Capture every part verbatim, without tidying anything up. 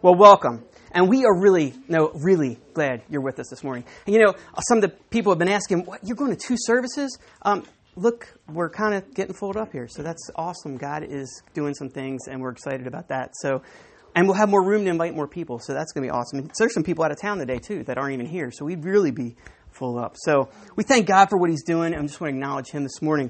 Well, welcome. And we are really, no, really glad you're with us this morning. And you know, some of the people have been asking, what, you're going to two services? Um, look, we're kind of getting filled up here. So that's awesome. God is doing some things, and we're excited about that. So, and we'll have more room to invite more people. So that's going to be awesome. And there's some people out of town today, too, that aren't even here. So we'd really be full up. So we thank God for what he's doing. And I just want to acknowledge him this morning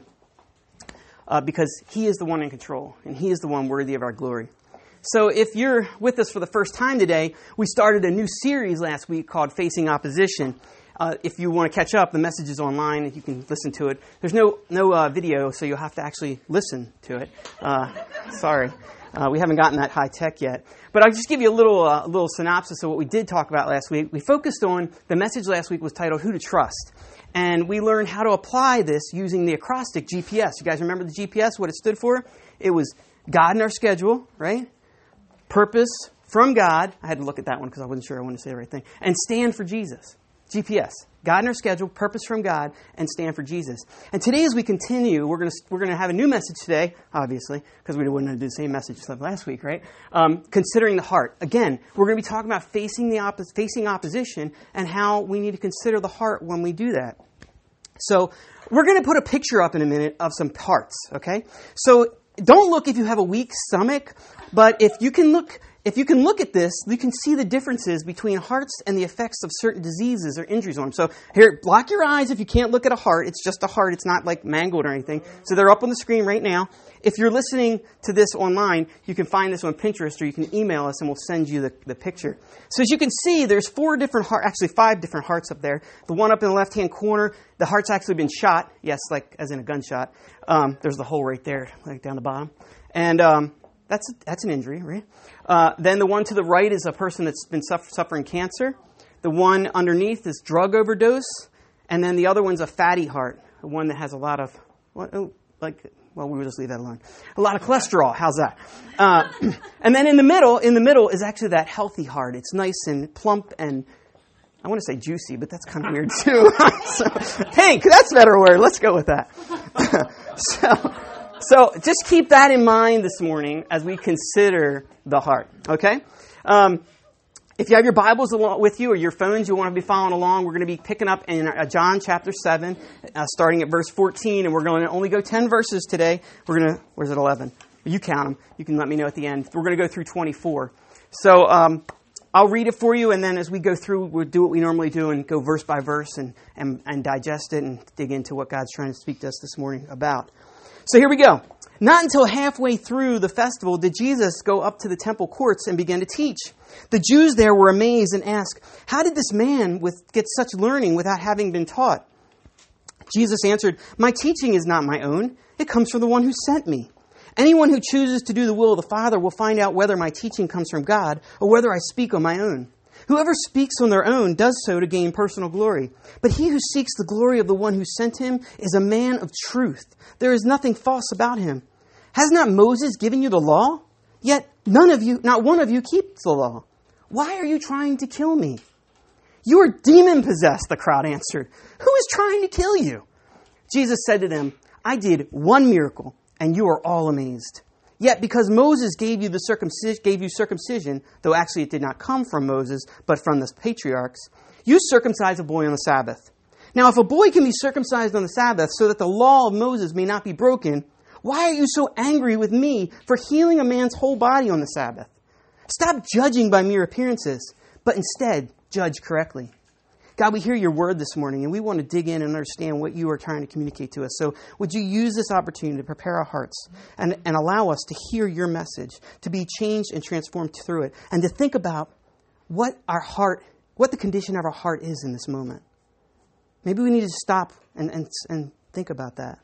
uh, because he is the one in control, and he is the one worthy of our glory. So if you're with us for the first time today, we started a new series last week called Facing Opposition. Uh, if you want to catch up, the message is online. You can listen to it. There's no no uh, video, so you'll have to actually listen to it. Uh, sorry. Uh, we haven't gotten that high tech yet. But I'll just give you a little uh, little synopsis of what we did talk about last week. We focused on, the message last week was titled Who to Trust. And we learned how to apply this using the acrostic G P S. You guys remember the G P S, what it stood for? It was God in our schedule, right? Purpose from God. I had to look at that one because I wasn't sure I wanted to say the right thing. And stand for Jesus. G P S. God in our schedule, purpose from God, and stand for Jesus. And today as we continue, we're going to we're going to have a new message today, obviously, because we wouldn't have done the same message last week, right? Um, considering the heart. Again, we're going to be talking about facing the oppos- facing opposition and how we need to consider the heart when we do that. So we're going to put a picture up in a minute of some hearts, okay? So don't look if you have a weak stomach, but if you can look if you can look at this, you can see the differences between hearts and the effects of certain diseases or injuries on them. So here, block your eyes if you can't look at a heart. It's just a heart. It's not like mangled or anything. So they're up on the screen right now. If you're listening to this online, you can find this on Pinterest or you can email us and we'll send you the, the picture. So as you can see, there's four different hearts, actually five different hearts up there. The one up in the left-hand corner, the heart's actually been shot. Yes, like as in a gunshot. Um, there's the hole right there, like down the bottom. And um, that's that's an injury, right? Uh, then the one to the right is a person that's been suffer, suffering cancer. The one underneath is drug overdose. And then the other one's a fatty heart, the one that has a lot of, well, like, well, we will just leave that alone. A lot of cholesterol. How's that? Uh, and then in the middle, in the middle is actually that healthy heart. It's nice and plump and, I want to say juicy, but that's kind of weird too. So, pink, that's a better word. Let's go with that. so, so just keep that in mind this morning as we consider the heart, okay? Um, if you have your Bibles along with you or your phones, you want to be following along, we're going to be picking up in uh, John chapter seven, uh, starting at verse fourteen, and we're going to only go ten verses today. We're going to, where's it, eleven? You count them. You can let me know at the end. We're going to go through twenty-four. So um, I'll read it for you, and then as we go through, we'll do what we normally do and go verse by verse and, and, and digest it and dig into what God's trying to speak to us this morning about. So here we go. Not until halfway through the festival did Jesus go up to the temple courts and begin to teach. The Jews there were amazed and asked, "How did this man with, get such learning without having been taught?" Jesus answered, "My teaching is not my own. It comes from the one who sent me. Anyone who chooses to do the will of the Father will find out whether my teaching comes from God or whether I speak on my own. Whoever speaks on their own does so to gain personal glory. But he who seeks the glory of the one who sent him is a man of truth. There is nothing false about him. Has not Moses given you the law? Yet none of you, not one of you, keeps the law. Why are you trying to kill me?" "You are demon-possessed," the crowd answered. "Who is trying to kill you?" Jesus said to them, "I did one miracle, and you are all amazed. Yet because Moses gave you the circumcision, gave you circumcision, though actually it did not come from Moses, but from the patriarchs, you circumcise a boy on the Sabbath. Now if a boy can be circumcised on the Sabbath so that the law of Moses may not be broken, why are you so angry with me for healing a man's whole body on the Sabbath? Stop judging by mere appearances, but instead judge correctly." God, we hear your word this morning, and we want to dig in and understand what you are trying to communicate to us. So would you use this opportunity to prepare our hearts and, and allow us to hear your message, to be changed and transformed through it, and to think about what our heart, what the condition of our heart is in this moment. Maybe we need to stop and, and, and think about that.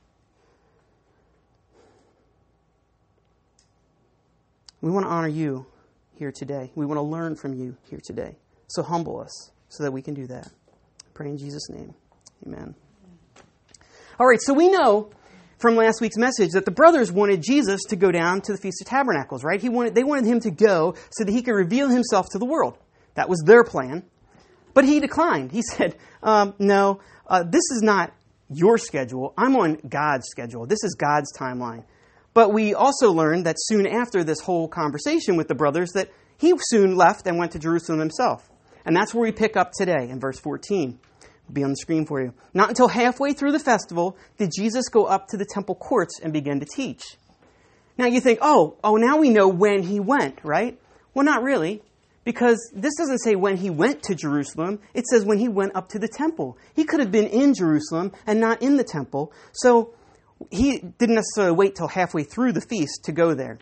We want to honor you here today. We want to learn from you here today. So humble us so that we can do that. I pray in Jesus' name. Amen. All right, so we know from last week's message that the brothers wanted Jesus to go down to the Feast of Tabernacles, right? He wanted, they wanted him to go so that he could reveal himself to the world. That was their plan. But he declined. He said, um, no, uh, this is not your schedule. I'm on God's schedule. This is God's timeline. But we also learned that soon after this whole conversation with the brothers that he soon left and went to Jerusalem himself. And that's where we pick up today in verse fourteen. It'll be on the screen for you. Not until halfway through the festival did Jesus go up to the temple courts and begin to teach. Now you think, oh, oh, now we know when he went, right? Well, not really, because this doesn't say when he went to Jerusalem. It says when he went up to the temple. He could have been in Jerusalem and not in the temple. So he didn't necessarily wait till halfway through the feast to go there.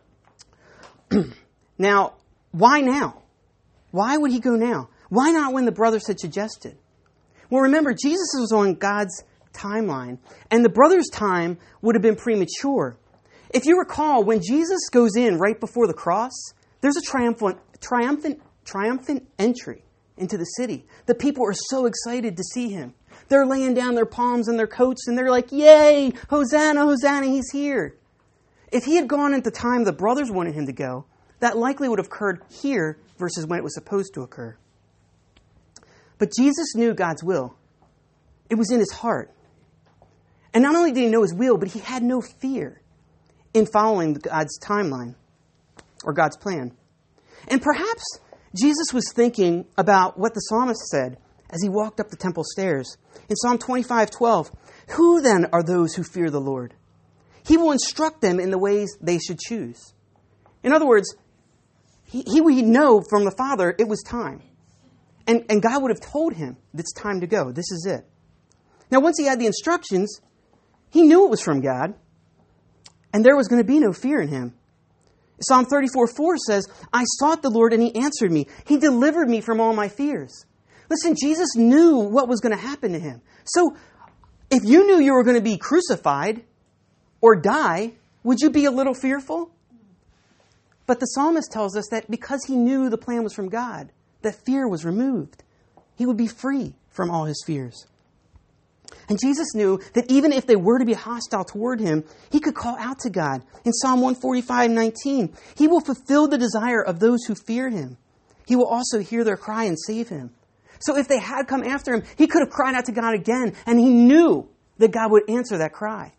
Now, why now? Why would he go now? Why not when the brothers had suggested? Well, remember, Jesus was on God's timeline, and the brothers' time would have been premature. If you recall, when Jesus goes in right before the cross, there's a triumphant, triumphant, triumphant entry into the city. The people are so excited to see him. They're laying down their palms and their coats, and they're like, yay, Hosanna, Hosanna, he's here. If he had gone at the time the brothers wanted him to go, that likely would have occurred here versus when it was supposed to occur. But Jesus knew God's will. It was in his heart. And not only did he know his will, but he had no fear in following God's timeline or God's plan. And perhaps Jesus was thinking about what the psalmist said as he walked up the temple stairs. In Psalm twenty-five twelve, who then are those who fear the Lord? He will instruct them in the ways they should choose. In other words, he, he would know from the Father it was time. And, and God would have told him, it's time to go. This is it. Now, once he had the instructions, he knew it was from God. And there was going to be no fear in him. Psalm thirty-four four says, I sought the Lord and he answered me. He delivered me from all my fears. Listen, Jesus knew what was going to happen to him. So if you knew you were going to be crucified or die, would you be a little fearful? But the psalmist tells us that because he knew the plan was from God, that fear was removed. He would be free from all his fears. And Jesus knew that even if they were to be hostile toward him, he could call out to God. In Psalm one forty-five nineteen, he will fulfill the desire of those who fear him. He will also hear their cry and save him. So if they had come after him, he could have cried out to God again, and he knew that God would answer that cry.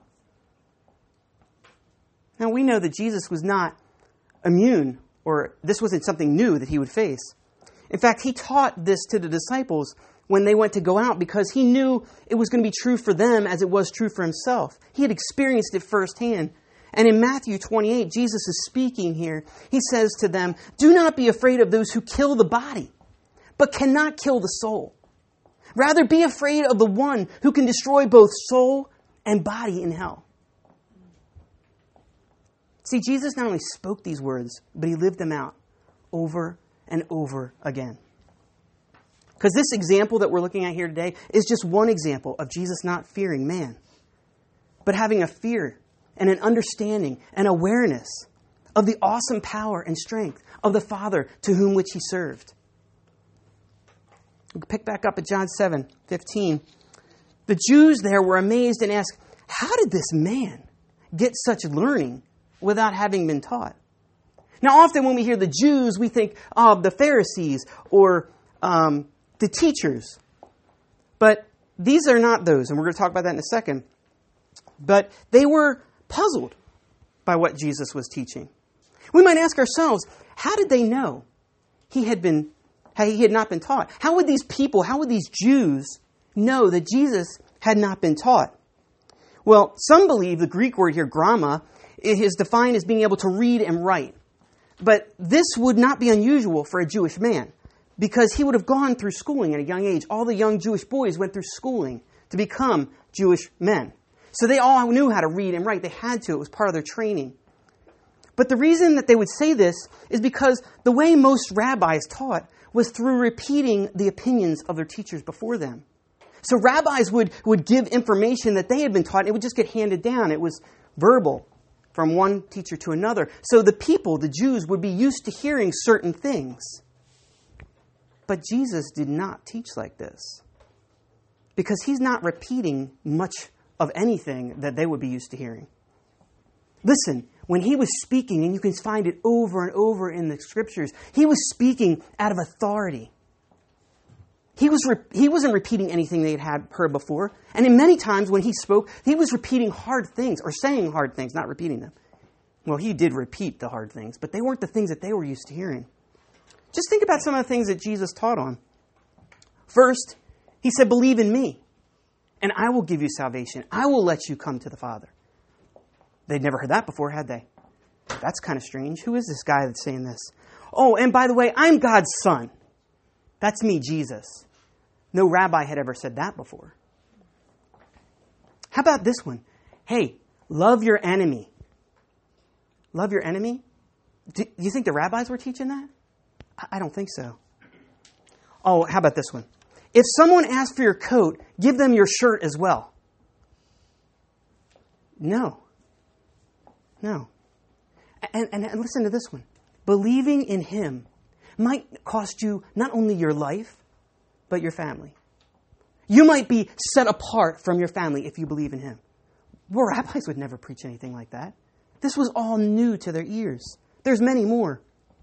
Now we know that Jesus was not immune, or this wasn't something new that he would face. In fact, he taught this to the disciples when they went to go out because he knew it was going to be true for them as it was true for himself. He had experienced it firsthand. And in Matthew twenty-eight, Jesus is speaking here. He says to them, do not be afraid of those who kill the body, but cannot kill the soul. Rather, be afraid of the one who can destroy both soul and body in hell. See, Jesus not only spoke these words, but he lived them out over and over again. Because this example that we're looking at here today is just one example of Jesus not fearing man, but having a fear and an understanding and awareness of the awesome power and strength of the Father to whom which he served. We can pick back up at John seven fifteen. The Jews there were amazed and asked, how did this man get such learning without having been taught? Now, often when we hear the Jews, we think of the Pharisees or um, the teachers. But these are not those, and we're going to talk about that in a second. But they were puzzled by what Jesus was teaching. We might ask ourselves, how did they know he had been, he had not been taught? How would these people, how would these Jews know that Jesus had not been taught? Well, some believe the Greek word here, gramma, is defined as being able to read and write. But this would not be unusual for a Jewish man because he would have gone through schooling at a young age. All the young Jewish boys went through schooling to become Jewish men. So they all knew how to read and write. They had to. It was part of their training. But the reason that they would say this is because the way most rabbis taught was through repeating the opinions of their teachers before them. So rabbis would, would give information that they had been taught, and it would just get handed down. It was verbal from one teacher to another. So the people, the Jews, would be used to hearing certain things. But Jesus did not teach like this because he's not repeating much of anything that they would be used to hearing. Listen, when he was speaking, and you can find it over and over in the scriptures, he was speaking out of authority. He, was re- he wasn't repeating anything they had, had heard before. And in many times when he spoke, he was repeating hard things, or saying hard things, not repeating them. Well, he did repeat the hard things, but they weren't the things that they were used to hearing. Just think about some of the things that Jesus taught on. First, he said, believe in me, and I will give you salvation. I will let you come to the Father. They'd never heard that before, had they? That's kind of strange. Who is this guy that's saying this? Oh, and by the way, I'm God's son. That's me, Jesus. No rabbi had ever said that before. How about this one? Hey, love your enemy. Love your enemy? Do you think the rabbis were teaching that? I don't think so. Oh, how about this one? If someone asks for your coat, give them your shirt as well. No. No. And, and, and listen to this one. Believing in him might cost you not only your life, but your family. You might be set apart from your family if you believe in him. Well, rabbis would never preach anything like that. This was all new to their ears. There's many more.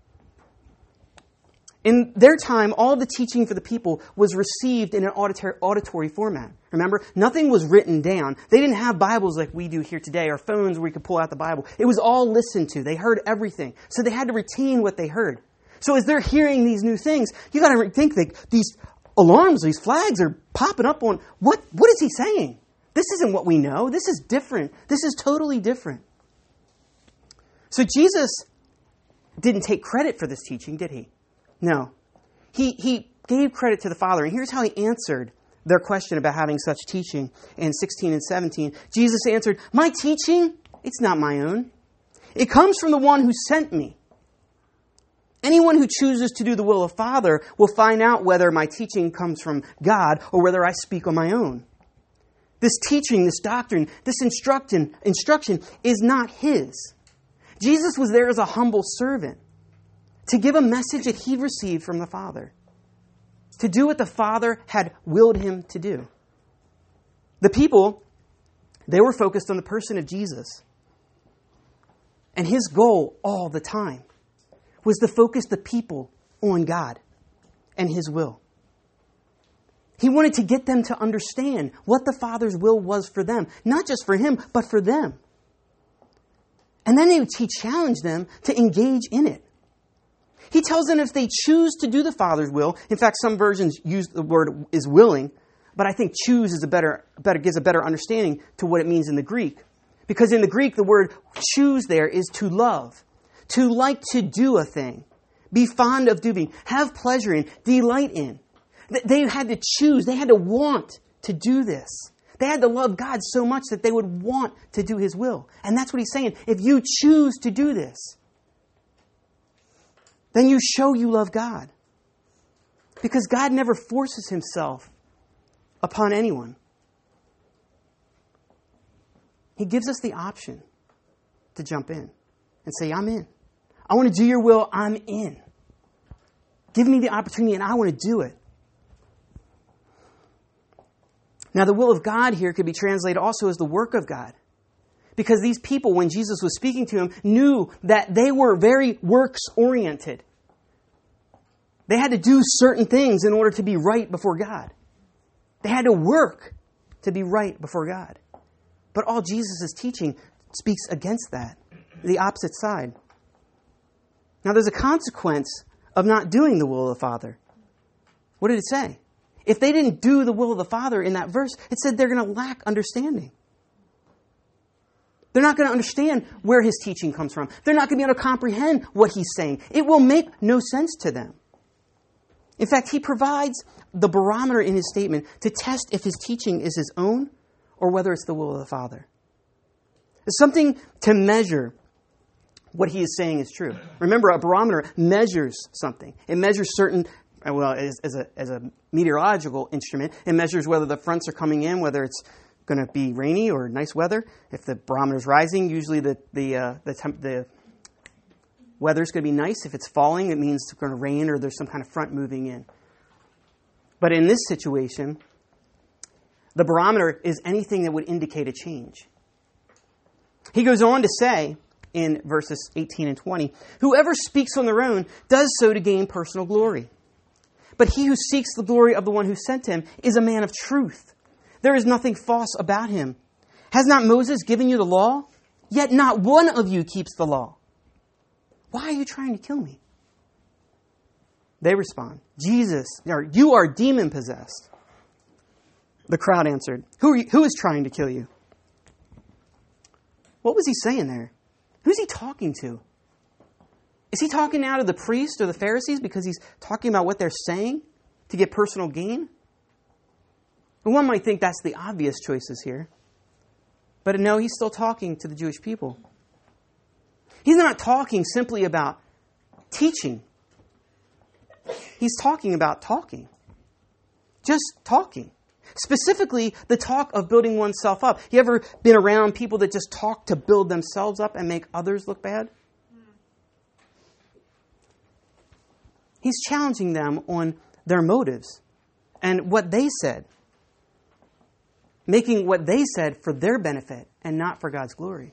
In their time, all the teaching for the people was received in an auditory, auditory format. Remember, nothing was written down. They didn't have Bibles like we do here today, or phones where we could pull out the Bible. It was all listened to. They heard everything. So they had to retain what they heard. So as they're hearing these new things, you got to think that these alarms, these flags are popping up on, what, what is he saying? This isn't what we know. This is different. This is totally different. So Jesus didn't take credit for this teaching, did he? No. He he gave credit to the Father. And here's how he answered their question about having such teaching in sixteen and seventeen. Jesus answered, my teaching, it's not my own. It comes from the one who sent me. Anyone who chooses to do the will of the Father will find out whether my teaching comes from God or whether I speak on my own. This teaching, this doctrine, this instruction, instruction is not his. Jesus was there as a humble servant, to give a message that he'd received from the Father, to do what the Father had willed him to do. The people, they were focused on the person of Jesus. And his goal all the time was to focus the people on God and his will. He wanted to get them to understand what the Father's will was for them, not just for him, but for them. And then he challenged them to engage in it. He tells them if they choose to do the Father's will, in fact, some versions use the word is willing, but I think choose is a better, better gives a better understanding to what it means in the Greek. Because in the Greek, the word choose there is to love, to like to do a thing, be fond of doing, have pleasure in, delight in. They had to choose, they had to want to do this. They had to love God so much that they would want to do his will. And that's what he's saying. If you choose to do this, then you show you love God. Because God never forces himself upon anyone. He gives us the option to jump in and say, I'm in. I want to do your will. I'm in. Give me the opportunity and I want to do it. Now, the will of God here could be translated also as the work of God. Because these people, when Jesus was speaking to them, knew that they were very works-oriented. They had to do certain things in order to be right before God. They had to work to be right before God. But all Jesus' teaching speaks against that, the opposite side. Now, there's a consequence of not doing the will of the Father. What did it say? If they didn't do the will of the Father in that verse, it said they're going to lack understanding. They're not going to understand where his teaching comes from. They're not going to be able to comprehend what he's saying. It will make no sense to them. In fact, he provides the barometer in his statement to test if his teaching is his own or whether it's the will of the Father. It's something to measure what he is saying is true. Remember, a barometer measures something. It measures certain, well, as, as, a, as a meteorological instrument, it measures whether the fronts are coming in, whether it's going to be rainy or nice weather. If the barometer is rising, usually the the uh, the, temp- the weather's going to be nice. If it's falling, it means it's going to rain or there's some kind of front moving in. But in this situation, the barometer is anything that would indicate a change. He goes on to say in verses eighteen and twenty, whoever speaks on their own does so to gain personal glory. But he who seeks the glory of the one who sent him is a man of truth. There is nothing false about him. Has not Moses given you the law? Yet not one of you keeps the law. Why are you trying to kill me? They respond, Jesus, or you are demon-possessed. The crowd answered, who, are you, who is trying to kill you? What was he saying there? Who's he talking to? Is he talking now to the priests or the Pharisees because he's talking about what they're saying to get personal gain? And one might think that's the obvious choices here. But no, he's still talking to the Jewish people. He's not talking simply about teaching. He's talking about talking. Just talking. Specifically, the talk of building oneself up. You ever been around people that just talk to build themselves up and make others look bad? He's challenging them on their motives and what they said. Making what they said for their benefit and not for God's glory.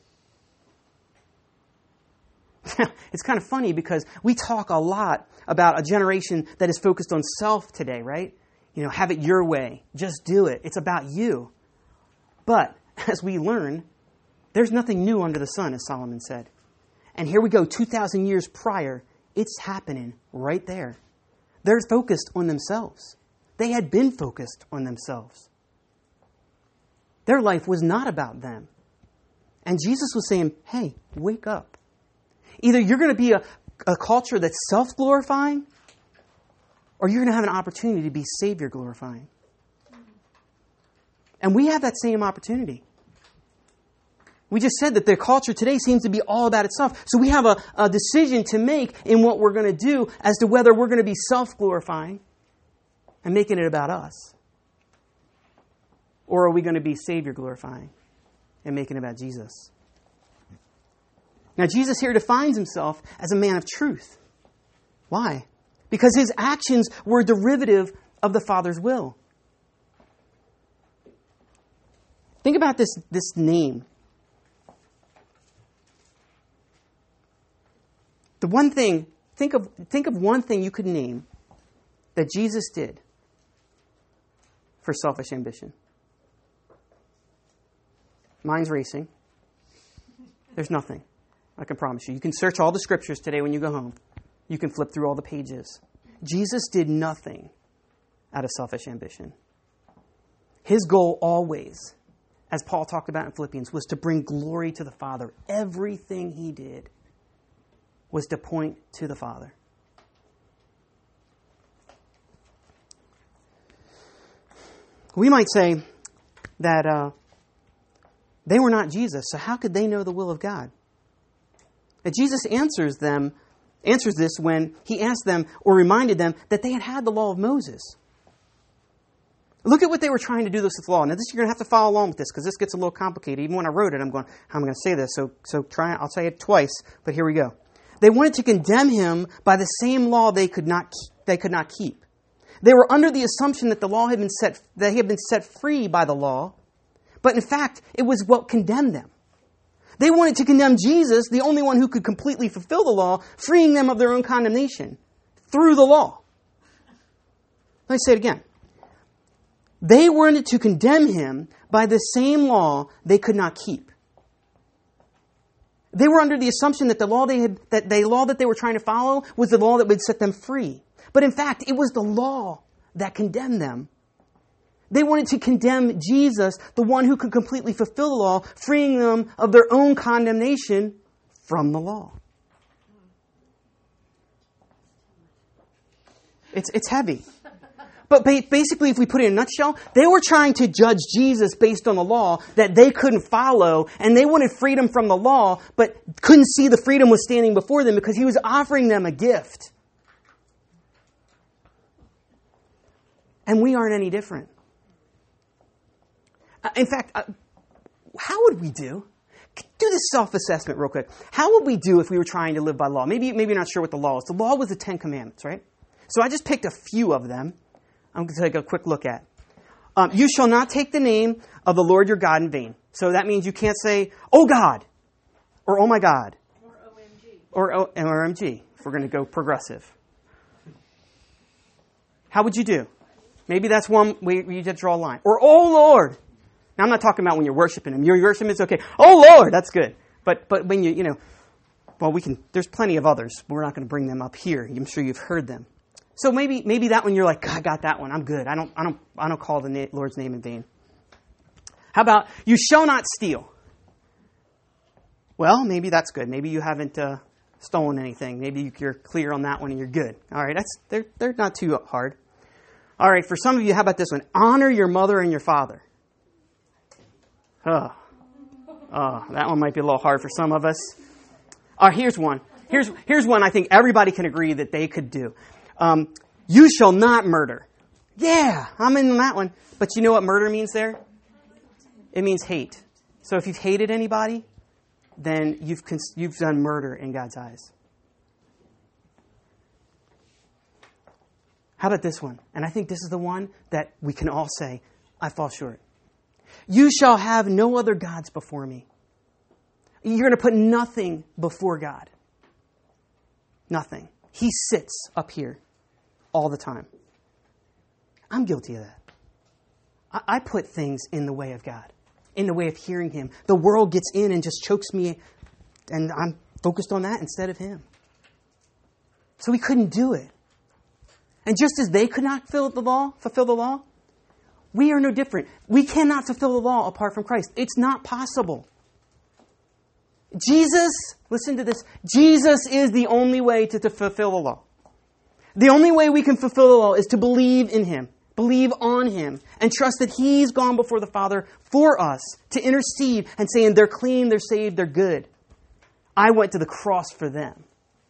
It's kind of funny because we talk a lot about a generation that is focused on self today, right? You know, have it your way. Just do it. It's about you. But as we learn, there's nothing new under the sun, as Solomon said. And here we go, two thousand years prior, it's happening right there. They're focused on themselves. They had been focused on themselves. Their life was not about them. And Jesus was saying, hey, wake up. Either you're going to be a, a culture that's self-glorifying, or you're going to have an opportunity to be Savior-glorifying. And we have that same opportunity. We just said that the culture today seems to be all about itself. So we have a, a decision to make in what we're going to do as to whether we're going to be self-glorifying and making it about us. Or are we going to be Savior-glorifying and making it about Jesus? Now, Jesus here defines himself as a man of truth. Why? Because his actions were derivative of the Father's will. Think about this, this name. The one thing, think of, think of one thing you could name that Jesus did for selfish ambition. Mine's racing. There's nothing. I can promise you. You can search all the scriptures today when you go home. You can flip through all the pages. Jesus did nothing out of selfish ambition. His goal always, as Paul talked about in Philippians, was to bring glory to the Father. Everything he did was to point to the Father. We might say that uh, they were not Jesus, so how could they know the will of God? And Jesus answers them, answers this when he asked them or reminded them that they had had the law of Moses. Look at what they were trying to do this with law. Now, this you're going to have to follow along with this because this gets a little complicated. Even when I wrote it, I'm going, how am I going to say this? So, so try. I'll say it twice, but here we go. They wanted to condemn him by the same law they could not they could not keep. They were under the assumption that the law had been set that he had been set free by the law, but in fact, it was what condemned them. They wanted to condemn Jesus, the only one who could completely fulfill the law, freeing them of their own condemnation through the law. Let me say it again. They wanted to condemn him by the same law they could not keep. They were under the assumption that the law they had, that the law that they were trying to follow was the law that would set them free. But in fact, it was the law that condemned them. They wanted to condemn Jesus, the one who could completely fulfill the law, freeing them of their own condemnation from the law. It's, it's heavy. But basically, if we put it in a nutshell, they were trying to judge Jesus based on the law that they couldn't follow, and they wanted freedom from the law, but couldn't see the freedom was standing before them because he was offering them a gift. And we aren't any different. In fact, uh, how would we do? Do this self-assessment real quick. How would we do if we were trying to live by law? Maybe, maybe you're not sure what the law is. The law was the Ten Commandments, right? So I just picked a few of them. I'm going to take a quick look at. Um, you shall not take the name of the Lord your God in vain. So that means you can't say, oh God, or oh my God. Or O M G. Or, o- or M G, if we're going to go progressive. How would you do? Maybe that's one way you just draw a line. Or, oh Lord. Now, I'm not talking about when you're worshiping him. Your worship is okay. Oh, Lord, that's good. But but when you, you know, well, we can, there's plenty of others. But we're not going to bring them up here. I'm sure you've heard them. So maybe maybe that one you're like, I got that one. I'm good. I don't I don't I don't call the na- Lord's name in vain. How about you shall not steal? Well, maybe that's good. Maybe you haven't uh, stolen anything. Maybe you're clear on that one and you're good. All right, that's they're they're not too hard. All right, for some of you, how about this one? Honor your mother and your father. Oh, oh that one might be a little hard for some of us. All right, here's one. Here's here's one I think everybody can agree that they could do. Um, you shall not murder. Yeah, I'm in that one. But you know what murder means there? It means hate. So if you've hated anybody, then you've cons- you've done murder in God's eyes. How about this one? And I think this is the one that we can all say, I fall short. You shall have no other gods before me. You're going to put nothing before God. Nothing. He sits up here all the time. I'm guilty of that. I, I put things in the way of God, in the way of hearing Him. The world gets in and just chokes me, and I'm focused on that instead of Him. So we couldn't do it. And just as they could not fulfill the law, fulfill the law, we are no different. We cannot fulfill the law apart from Christ. It's not possible. Jesus, listen to this, Jesus is the only way to, to fulfill the law. The only way we can fulfill the law is to believe in Him, believe on Him, and trust that He's gone before the Father for us to intercede and saying they're clean, they're saved, they're good. I went to the cross for them.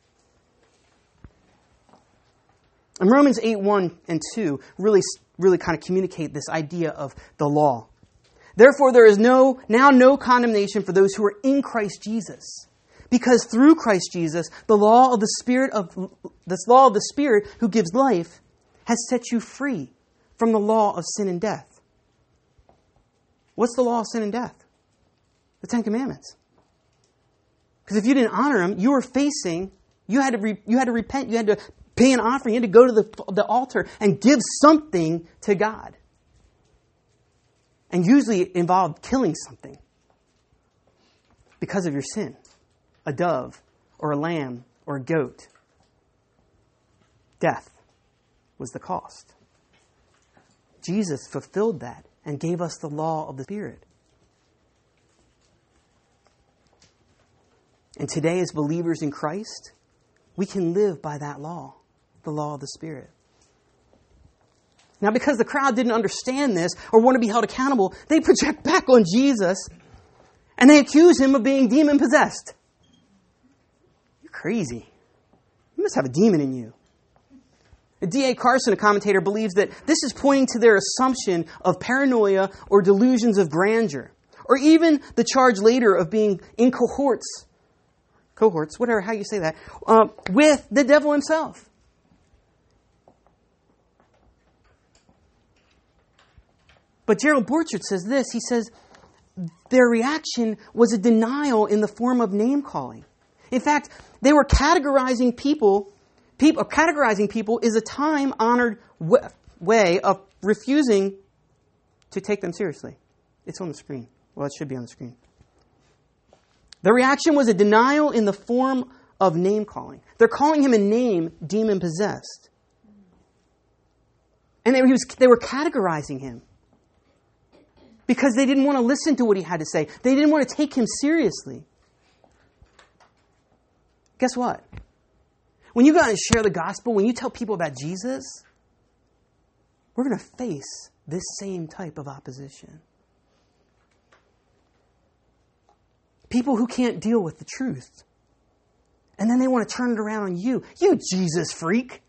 And Romans eight, one and two really, really kind of communicate this idea of the law. Therefore, there is no now no condemnation for those who are in Christ Jesus. Because through Christ Jesus, the law of the Spirit of this law of the Spirit who gives life has set you free from the law of sin and death. What's the law of sin and death? The Ten Commandments. Because if you didn't honor them, you were facing, you had to re, you had to repent, you had to pay an offering, you had to go to the, the altar and give something to God. And usually it involved killing something because of your sin. A dove or a lamb or a goat. Death was the cost. Jesus fulfilled that and gave us the law of the Spirit. And today, as believers in Christ, we can live by that law, the law of the Spirit. Now, because the crowd didn't understand this or want to be held accountable, they project back on Jesus and they accuse Him of being demon-possessed. You're crazy. You must have a demon in you. D A Carson, a commentator, believes that this is pointing to their assumption of paranoia or delusions of grandeur, or even the charge later of being in cohorts, cohorts, whatever, how you say that, uh, with the devil himself. But Gerald Borchert says this. He says, their reaction was a denial in the form of name-calling. In fact, they were categorizing people, people categorizing people is a time-honored way of refusing to take them seriously. It's on the screen. Well, it should be on the screen. The reaction was a denial in the form of name-calling. They're calling Him a name, demon-possessed. And they, he was, they were categorizing Him. Because they didn't want to listen to what He had to say. They didn't want to take Him seriously. Guess what? When you go out and share the gospel, when you tell people about Jesus, we're going to face this same type of opposition. People who can't deal with the truth. And then they want to turn it around on you. You Jesus freak.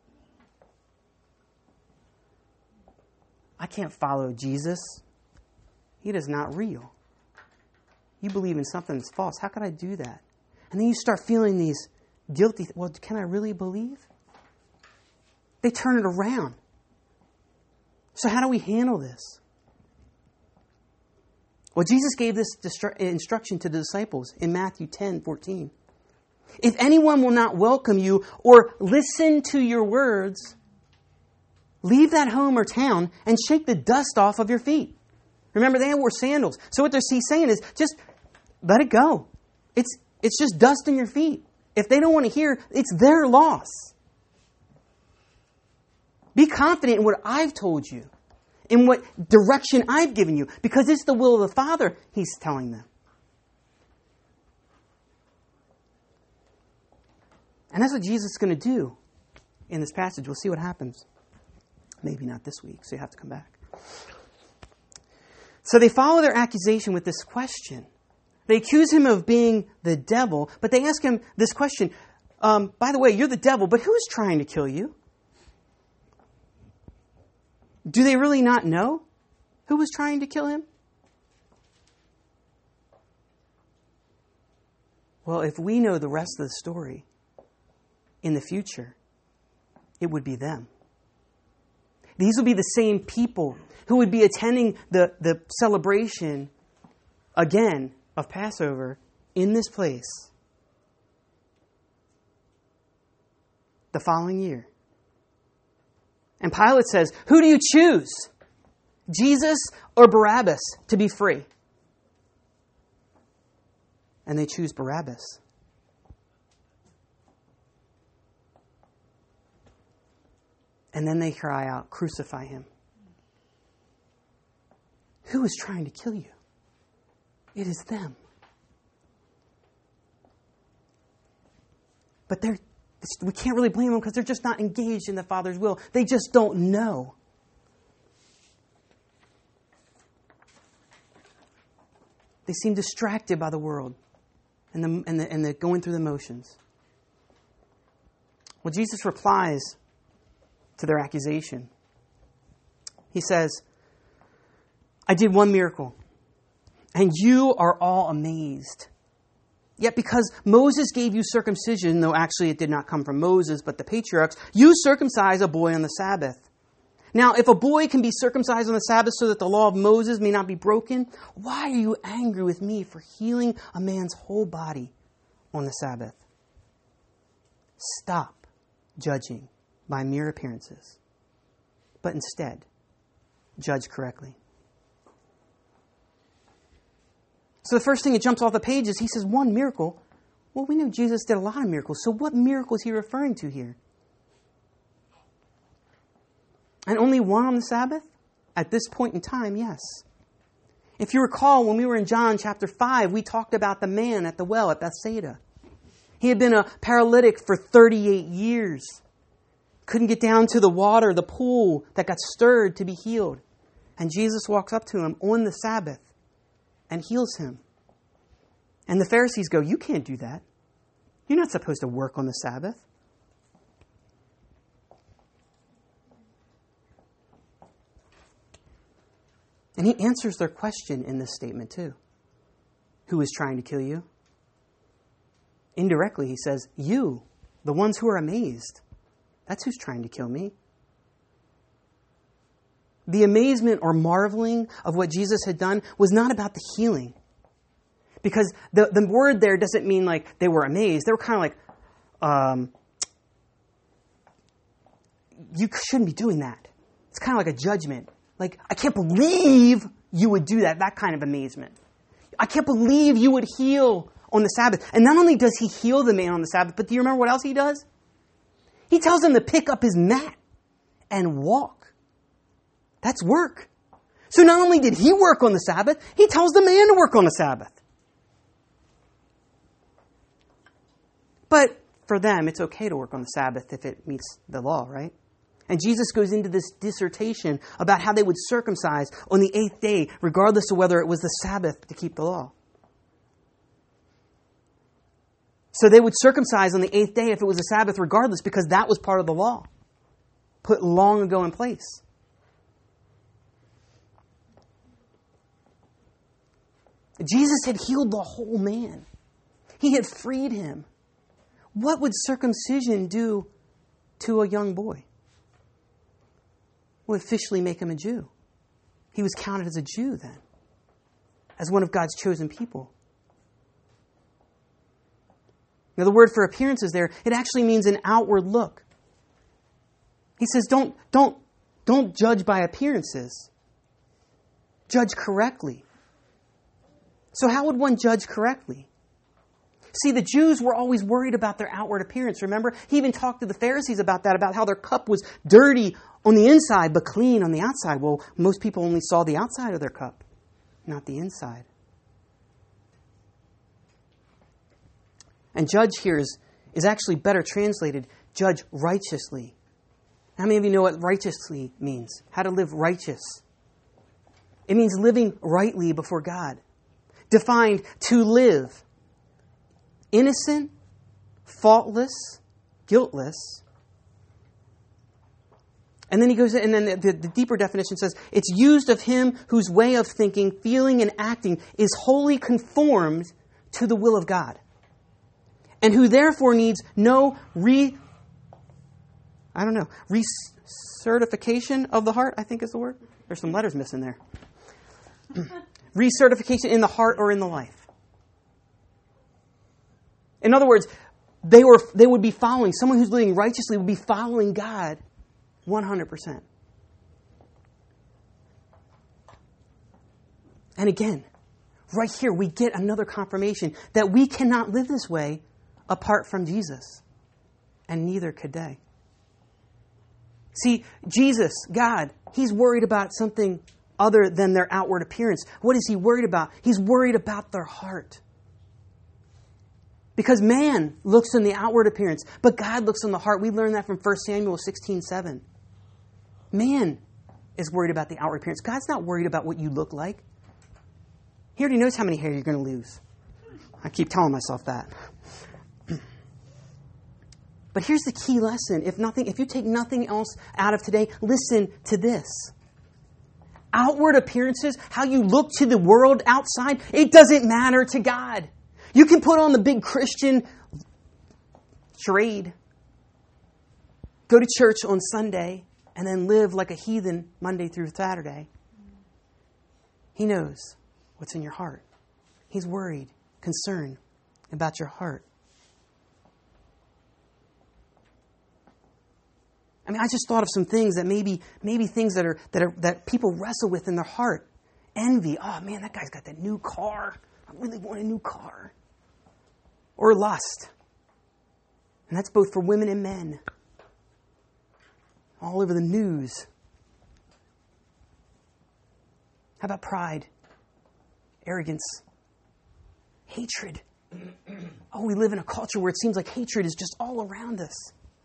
I can't follow Jesus. He is not real. You believe in something that's false. How could I do that? And then you start feeling these guilty, well, can I really believe? They turn it around. So how do we handle this? Well, Jesus gave this distru- instruction to the disciples in Matthew ten fourteen. If anyone will not welcome you or listen to your words, leave that home or town and shake the dust off of your feet. Remember, they wore sandals. So what he's saying is, just let it go. It's it's just dust in your feet. If they don't want to hear, it's their loss. Be confident in what I've told you, in what direction I've given you, because it's the will of the Father, he's telling them. And that's what Jesus is going to do in this passage. We'll see what happens. Maybe not this week, so you have to come back. So they follow their accusation with this question. They accuse him of being the devil, but they ask him this question. Um, by the way, you're the devil, but who's trying to kill you? Do they really not know who was trying to kill him? Well, if we know the rest of the story, in the future, it would be them. These would be the same people who would be attending the, the celebration again of Passover in this place the following year. And Pilate says, who do you choose? Jesus or Barabbas to be free? And they choose Barabbas. And then they cry out, crucify him. Who is trying to kill you? It is them. But they're, we can't really blame them because they're just not engaged in the Father's will. They just don't know. They seem distracted by the world and the, and the, and the going through the motions. Well, Jesus replies to their accusation. He says, I did one miracle, and you are all amazed. Yet because Moses gave you circumcision, though actually it did not come from Moses, but the patriarchs, you circumcise a boy on the Sabbath. Now, if a boy can be circumcised on the Sabbath so that the law of Moses may not be broken, why are you angry with me for healing a man's whole body on the Sabbath? Stop judging by mere appearances, but instead, judge correctly. So the first thing that jumps off the page is he says, one miracle. Well, we know Jesus did a lot of miracles, so what miracle is he referring to here? And only one on the Sabbath? At this point in time, yes. If you recall, when we were in John chapter five, we talked about the man at the well at Bethsaida. He had been a paralytic for thirty-eight years. Couldn't get down to the water, the pool that got stirred to be healed. And Jesus walks up to him on the Sabbath and heals him. And the Pharisees go, you can't do that. You're not supposed to work on the Sabbath. And he answers their question in this statement too. Who is trying to kill you? Indirectly, he says, you, the ones who are amazed. That's who's trying to kill me. The amazement or marveling of what Jesus had done was not about the healing. Because the, the word there doesn't mean like they were amazed. They were kind of like, um, you shouldn't be doing that. It's kind of like a judgment. Like, I can't believe you would do that, that kind of amazement. I can't believe you would heal on the Sabbath. And not only does he heal the man on the Sabbath, but do you remember what else he does? He tells him to pick up his mat and walk. That's work. So not only did he work on the Sabbath, he tells the man to work on the Sabbath. But for them, it's okay to work on the Sabbath if it meets the law, right? And Jesus goes into this dissertation about how they would circumcise on the eighth day, regardless of whether it was the Sabbath to keep the law. So they would circumcise on the eighth day if it was a Sabbath regardless, because that was part of the law, put long ago in place. Jesus had healed the whole man. He had freed him. What would circumcision do to a young boy? It would officially make him a Jew. He was counted as a Jew then, as one of God's chosen people. Now, the word for appearances there, it actually means an outward look. He says, don't, don't, don't judge by appearances. Judge correctly. So how would one judge correctly? See, the Jews were always worried about their outward appearance. Remember, he even talked to the Pharisees about that, about how their cup was dirty on the inside, but clean on the outside. Well, most people only saw the outside of their cup, not the inside. And judge here is, is actually better translated, judge righteously. How many of you know what righteously means? How to live righteous. It means living rightly before God. Defined to live innocent, faultless, guiltless. And then he goes, and then the, the deeper definition says, it's used of him whose way of thinking, feeling, and acting is wholly conformed to the will of God. And who therefore needs no re, I don't know, recertification of the heart, I think is the word. There's some letters missing there. Recertification in the heart or in the life. In other words, they were they would be following, someone who's living righteously would be following God one hundred percent. And again, right here we get another confirmation that we cannot live this way apart from Jesus. And neither could they. See, Jesus, God, He's worried about something other than their outward appearance. What is He worried about? He's worried about their heart. Because man looks on the outward appearance, but God looks on the heart. We learned that from First Samuel sixteen seven. Man is worried about the outward appearance. God's not worried about what you look like. He already knows how many hair you're going to lose. I keep telling myself that. But here's the key lesson. If nothing, if you take nothing else out of today, listen to this. Outward appearances, how you look to the world outside, it doesn't matter to God. You can put on the big Christian charade, go to church on Sunday, and then live like a heathen Monday through Saturday. He knows what's in your heart. He's worried, concerned about your heart. I mean, I just thought of some things that maybe, maybe things that are that are that people wrestle with in their heart. Envy. Oh man, that guy's got that new car. I really want a new car. Or lust. And that's both for women and men. All over the news. How about pride? Arrogance. Hatred. Oh, we live in a culture where it seems like hatred is just all around us.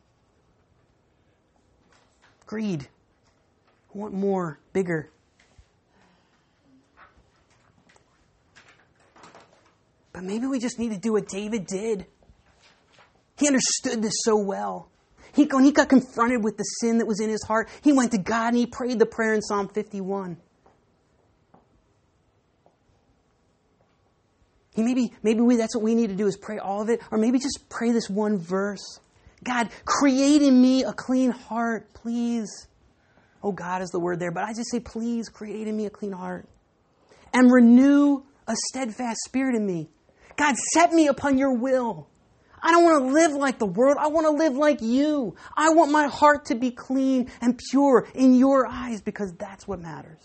Greed. Want more, bigger. But maybe we just need to do what David did. He understood this so well. He, when he got confronted with the sin that was in his heart, he went to God and he prayed the prayer in Psalm fifty-one. He maybe maybe we, that's what we need to do is pray all of it, or maybe just pray this one verse. God, create in me a clean heart, please. Oh, God is the word there, but I just say, please create in me a clean heart. And renew a steadfast spirit in me. God, set me upon your will. I don't want to live like the world. I want to live like you. I want my heart to be clean and pure in your eyes because that's what matters.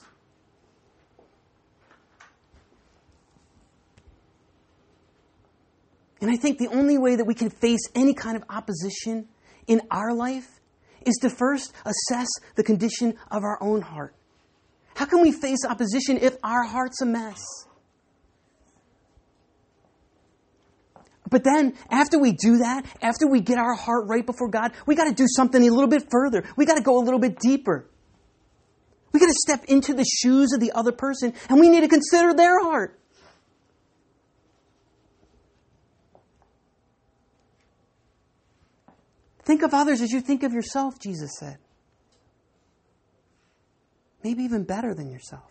And I think the only way that we can face any kind of opposition in our life is to first assess the condition of our own heart. How can we face opposition if our heart's a mess? But then, after we do that, after we get our heart right before God, we got to do something a little bit further. We got to go a little bit deeper. We got to step into the shoes of the other person, and we need to consider their heart. Think of others as you think of yourself, Jesus said. Maybe even better than yourself.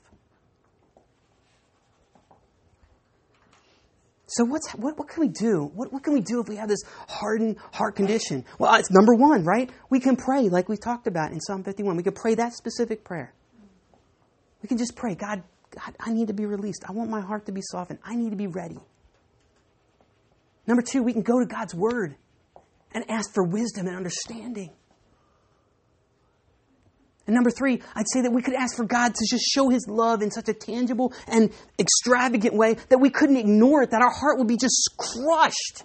So what's what, what can we do? What, what can we do if we have this hardened heart condition? Well, it's number one, right? We can pray like we talked about in Psalm fifty-one. We can pray that specific prayer. We can just pray, God, God, I need to be released. I want my heart to be softened. I need to be ready. Number two, we can go to God's Word and ask for wisdom and understanding. And number three, I'd say that we could ask for God to just show His love in such a tangible and extravagant way that we couldn't ignore it, that our heart would be just crushed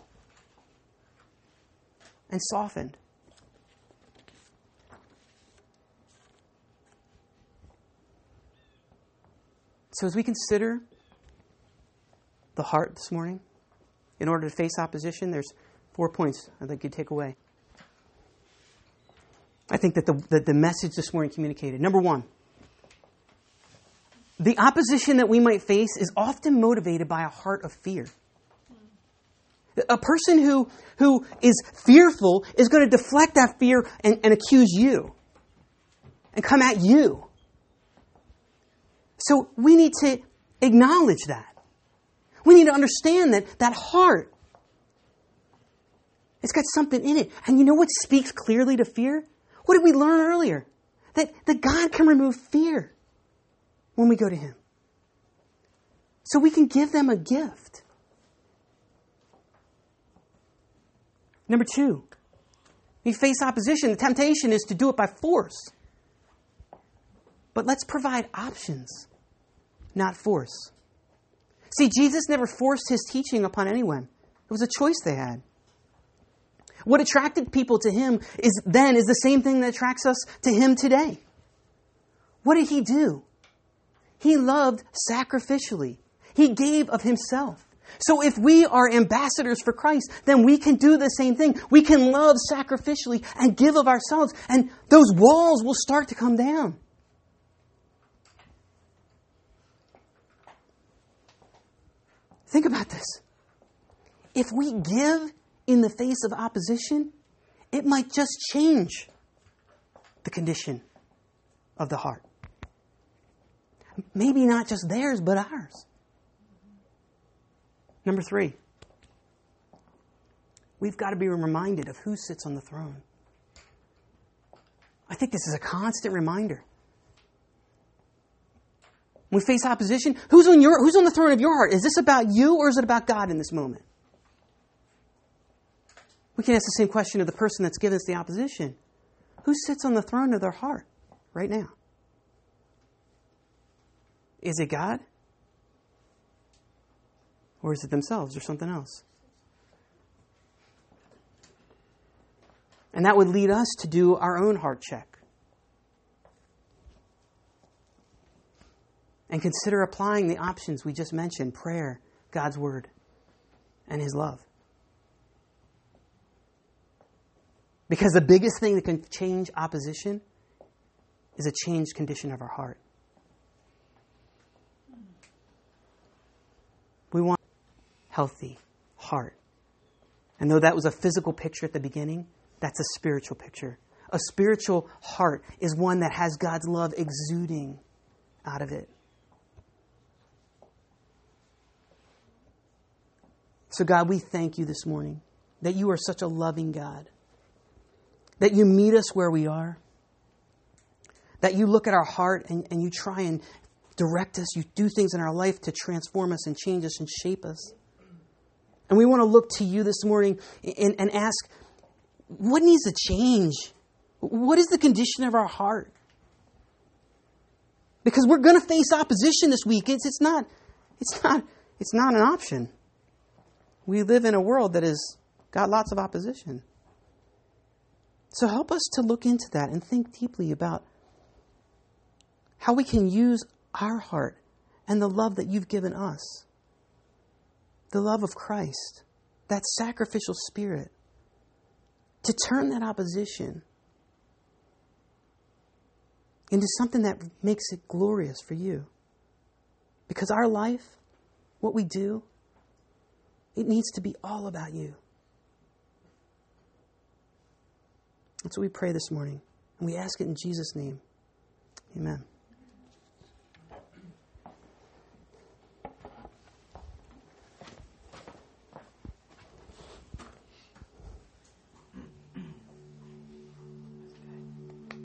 and softened. So as we consider the heart this morning, in order to face opposition, there's four points I'd like you to take away. I think that the, that the message this morning communicated. Number one, the opposition that we might face is often motivated by a heart of fear. A person who, who is fearful is going to deflect that fear and, and accuse you and come at you. So we need to acknowledge that. We need to understand that that heart, it's got something in it. And you know what speaks clearly to fear? What did we learn earlier? That, that God can remove fear when we go to Him. So we can give them a gift. Number two, we face opposition. The temptation is to do it by force. But let's provide options, not force. See, Jesus never forced His teaching upon anyone. It was a choice they had. What attracted people to Him is then is the same thing that attracts us to Him today. What did He do? He loved sacrificially. He gave of Himself. So if we are ambassadors for Christ, then we can do the same thing. We can love sacrificially and give of ourselves, and those walls will start to come down. Think about this. If we give in the face of opposition, it might just change the condition of the heart. Maybe not just theirs, but ours. Number three, we've got to be reminded of who sits on the throne. I think this is a constant reminder. When we face opposition, who's on your who's on the throne of your heart? Is this about you or is it about God in this moment? We can ask the same question of the person that's given us the opposition. Who sits on the throne of their heart right now? Is it God? Or is it themselves or something else? And that would lead us to do our own heart check. And consider applying the options we just mentioned: prayer, God's Word, and His love. Because the biggest thing that can change opposition is a changed condition of our heart. We want a healthy heart. And though that was a physical picture at the beginning, that's a spiritual picture. A spiritual heart is one that has God's love exuding out of it. So God, we thank You this morning that You are such a loving God. That You meet us where we are. That You look at our heart and, and You try and direct us. You do things in our life to transform us and change us and shape us. And we want to look to You this morning and, and ask, what needs to change? What is the condition of our heart? Because we're going to face opposition this week. It's, it's not, it's not, it's not an option. We live in a world that has got lots of opposition. So help us to look into that and think deeply about how we can use our heart and the love that You've given us, the love of Christ, that sacrificial spirit, to turn that opposition into something that makes it glorious for You. Because our life, what we do, it needs to be all about You. That's what we pray this morning. And we ask it in Jesus' name. Amen.